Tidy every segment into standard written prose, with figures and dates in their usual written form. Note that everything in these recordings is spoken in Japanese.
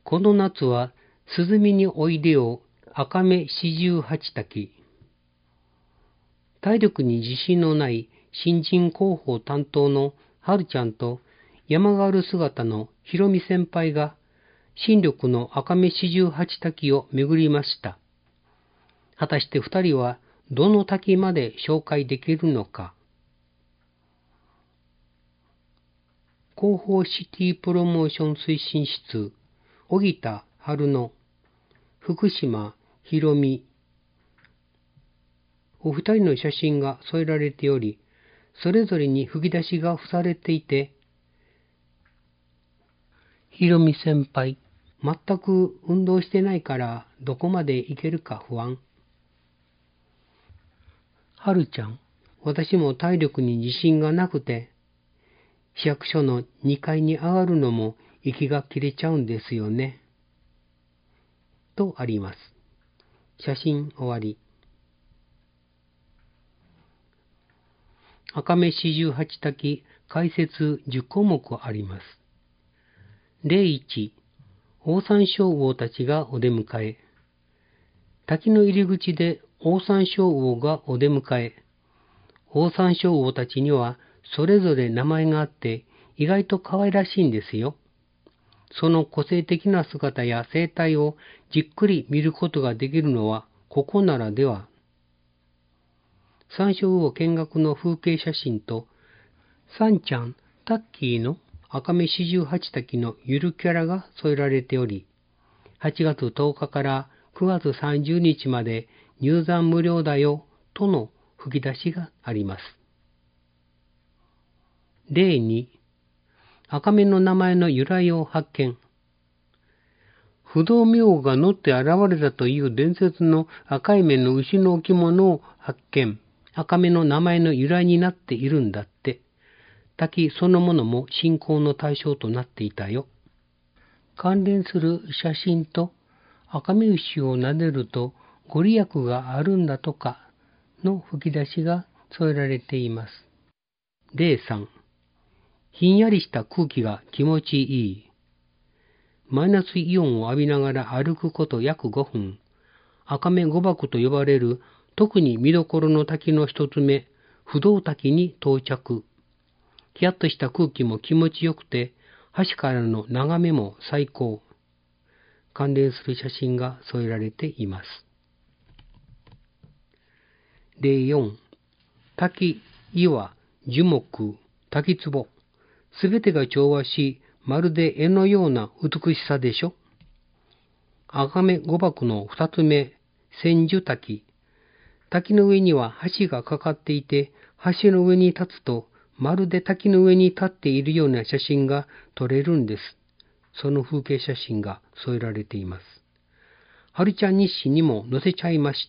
この夏は涼みにおいでよ赤目四十八滝。体力に自信のない新人広報担当の春ちゃんと山がある姿のひろみ先輩が新緑の赤目四十八滝を巡りました。果たして二人はどの滝まで紹介できるのか。広報シティプロモーション推進室、荻田春野、福島ひろみ、お二人の写真が添えられており、それぞれに吹き出しが付されていて、ひろみ先輩、全く運動してないからどこまでいけるか不安。はるちゃん、私も体力に自信がなくて、市役所の2階に上がるのも息が切れちゃうんですよね。とあります。写真終わり。赤目四十八滝解説10項目あります。例1、オオサンショウウオたちがお出迎え。滝の入り口でオオサンショウウオがお出迎え。オオサンショウウオたちにはそれぞれ名前があって意外と可愛らしいんですよ。その個性的な姿や生態をじっくり見ることができるのはここならでは。サンショウウオ見学の風景写真とサンちゃん、タッキーの赤目四十八滝のゆるキャラが添えられており、8月10日から9月30日まで入山無料だよとの吹き出しがあります。例2、赤目の名前の由来を発見。不動明王が乗って現れたという伝説の赤い目の牛の置物を発見。赤目の名前の由来になっているんだって。滝そのものも信仰の対象となっていたよ。関連する写真と赤目牛を撫でるとご利益があるんだとかの吹き出しが添えられています。例3、ひんやりした空気が気持ちいい。マイナスイオンを浴びながら歩くこと約5分。赤目誤爆と呼ばれる特に見どころの滝の一つ目、不動滝に到着。ヒヤッとした空気も気持ちよくて、橋からの眺めも最高。関連する写真が添えられています。例4、滝、岩、樹木、滝壺。すべてが調和し、まるで絵のような美しさでしょ。赤目誤爆の二つ目、千住滝。滝の上には橋がかかっていて、橋の上に立つと、まるで滝の上に立っているような写真が撮れるんです。その風景写真が添えられています。はるちゃん日誌にも載せちゃいました。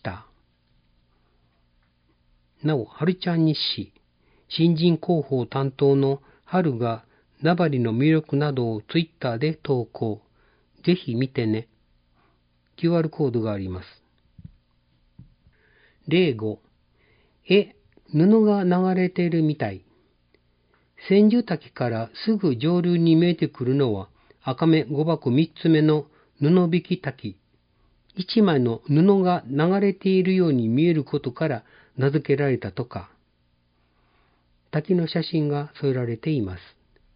なお、はるちゃん日誌、新人広報担当の春が名張の魅力などをツイッターで投稿。ぜひ見てね。QR コードがあります。例5、布が流れているみたい。千住滝からすぐ上流に見えてくるのは赤目誤爆3つ目の布引き滝。一枚の布が流れているように見えることから名付けられたとか。滝の写真が添えられています。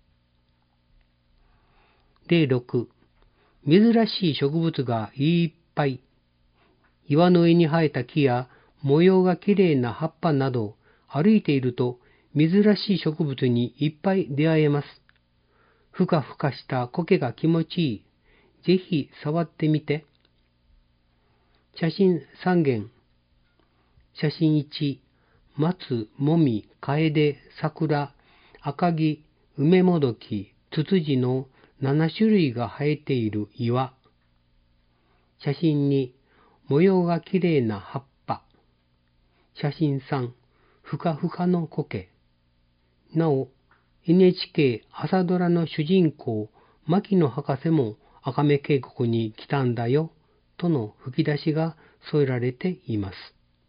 例6、珍しい植物がいっぱい。岩の上に生えた木や模様がきれいな葉っぱなど歩いていると珍しい植物にいっぱい出会えます。ふかふかした苔が気持ちいい。ぜひ触ってみて。写真3件。写真1、松、もみ、かえで、桜、赤城、梅もどき、ツツジの7種類が生えている岩。写真2、模様がきれいな葉っぱ。写真3、ふかふかの苔。なお、NHK 朝ドラの主人公、牧野博士も赤目渓谷に来たんだよ、との吹き出しが添えられています。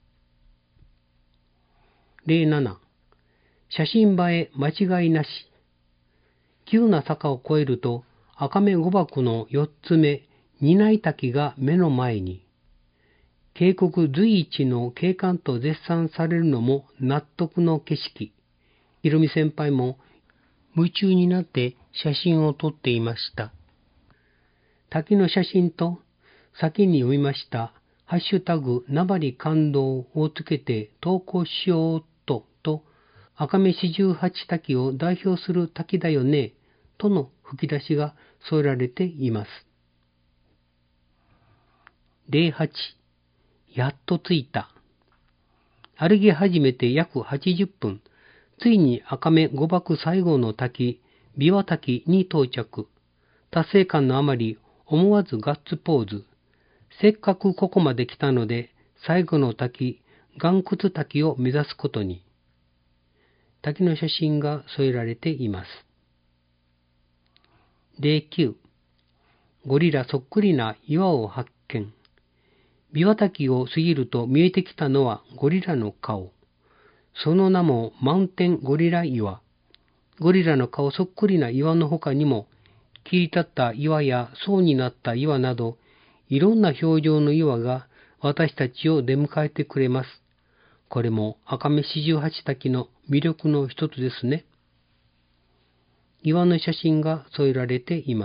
例7、写真映え間違いなし。急な坂を越えると赤目五瀑の4つ目、担い滝が目の前に、渓谷随一の景観と絶賛されるのも納得の景色。ひろみ先輩も夢中になって写真を撮っていました。滝の写真と先に読みましたハッシュタグ名張感動をつけて投稿しようと赤目四十八滝を代表する滝だよねとの吹き出しが添えられています。08やっと着いた。歩き始めて約80分、ついに赤目五瀑最後の滝、琵琶滝に到着。達成感のあまり思わずガッツポーズ。せっかくここまで来たので、最後の滝、岩窟滝を目指すことに。滝の写真が添えられています。09ゴリラそっくりな岩を発見。琵琶滝を過ぎると見えてきたのはゴリラの顔。その名もマウンテンゴリラ岩。ゴリラの顔そっくりな岩の他にも、切り立った岩や層になった岩など、いろんな表情の岩が私たちを出迎えてくれます。これも赤目四十八滝の魅力の一つですね。岩の写真が添えられています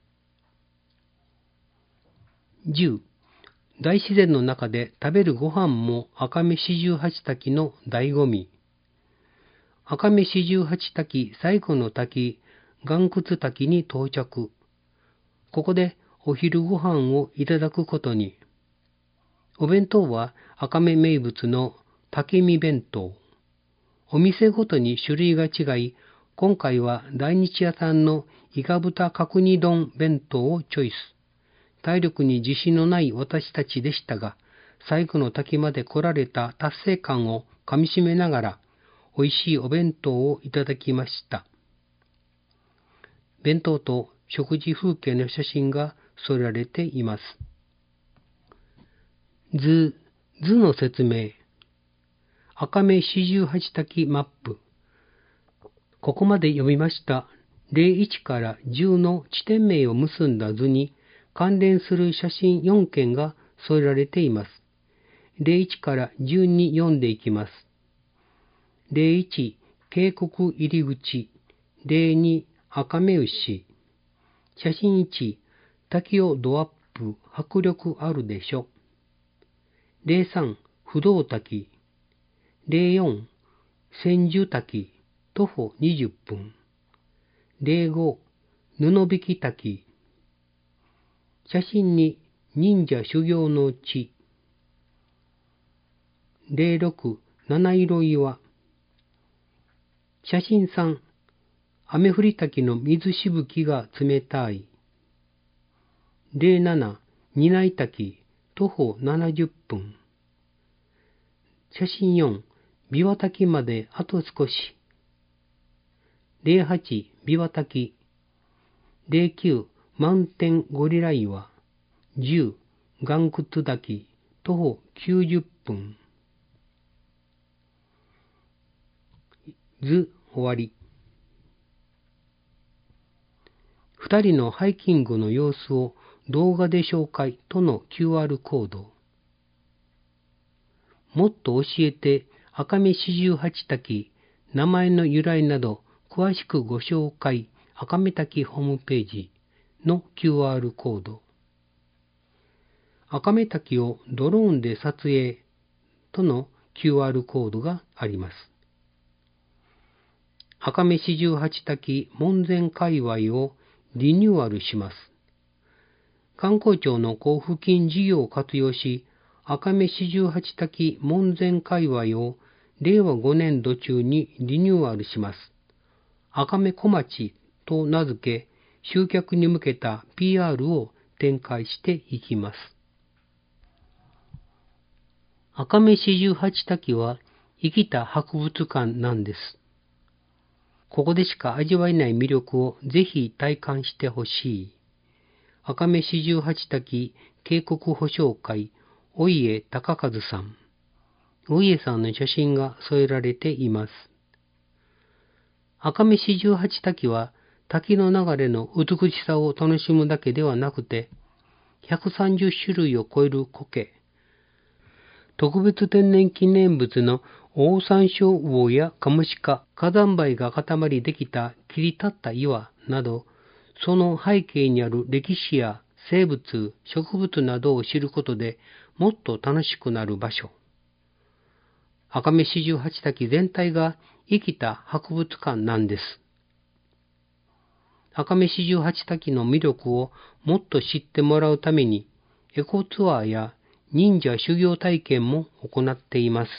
。10大自然の中で食べるご飯も赤目四十八滝の醍醐味。赤目四十八滝最後の滝、岩窟滝に到着。ここでお昼ご飯をいただくことに。お弁当は赤目名物の竹見弁当。お店ごとに種類が違い、今回は大日屋さんのイカ豚角煮丼弁当をチョイス。体力に自信のない私たちでしたが、最後の滝まで来られた達成感をかみしめながら、美味しいお弁当をいただきました。弁当と食事風景の写真が添えられています。図の説明。赤目四十八滝マップ。ここまで読みました01から10の地点名を結んだ図に関連する写真4件が添えられています。01から10に読んでいきます。01、渓谷入り口。02、赤目牛。写真1、滝をドアップ、迫力あるでしょ。03、不動滝。04、千住滝、徒歩20分。05、布引滝。写真2、忍者修行の地。06、七色岩。写真3、雨降り滝の水しぶきが冷たい。07、担い滝、徒歩70分。写真4、琵琶滝まであと少し。08、琵琶滝。09、マウンテンゴリラ岩。10、岩窟滝、徒歩90分。図終わり。2人のハイキングの様子を動画で紹介との QR コード。もっと教えて赤目四十八滝、名前の由来など詳しくご紹介赤目滝ホームページの QR コード。赤目滝をドローンで撮影との QR コードがあります。赤目四十八滝門前界隈をリニューアルします。観光庁の交付金事業を活用し、赤目四十八滝門前界隈を令和5年度中にリニューアルします。赤目小町と名付け、集客に向けた PR を展開していきます。赤目四十八滝は生きた博物館なんです。ここでしか味わえない魅力をぜひ体感してほしい。赤目四十八滝渓谷保証会お家隆和さん。お家さんの写真が添えられています。赤目四十八滝は滝の流れの美しさを楽しむだけではなくて、130種類を超える苔、特別天然記念物のオオサンショウウオやカモシカ、火山灰が塊できた切り立った岩など、その背景にある歴史や生物、植物などを知ることでもっと楽しくなる場所。赤目四十八滝全体が生きた博物館なんです。赤目四十八滝の魅力をもっと知ってもらうために、エコツアーや忍者修行体験も行っています。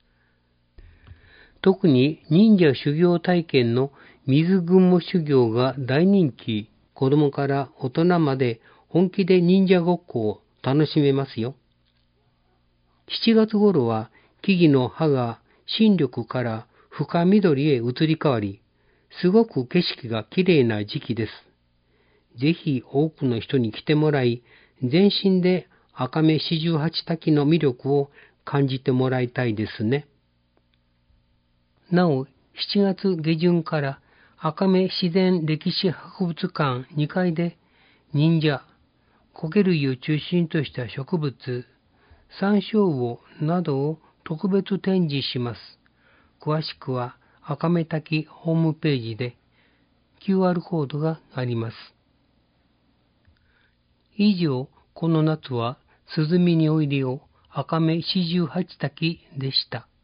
特に忍者修行体験の水雲修行が大人気、子供から大人まで本気で忍者ごっこを楽しめますよ。7月頃は木々の葉が新緑から深緑へ移り変わり、すごく景色が綺麗な時期です。ぜひ多くの人に来てもらい、全身で赤目四十八滝の魅力を感じてもらいたいですね。なお、7月下旬から赤目自然歴史博物館2階で忍者、苔類を中心とした植物、サンショウウオなどを特別展示します。詳しくは赤目滝ホームページで QR コードがあります。以上、この夏は涼みにおいでよ赤目四十八滝でした。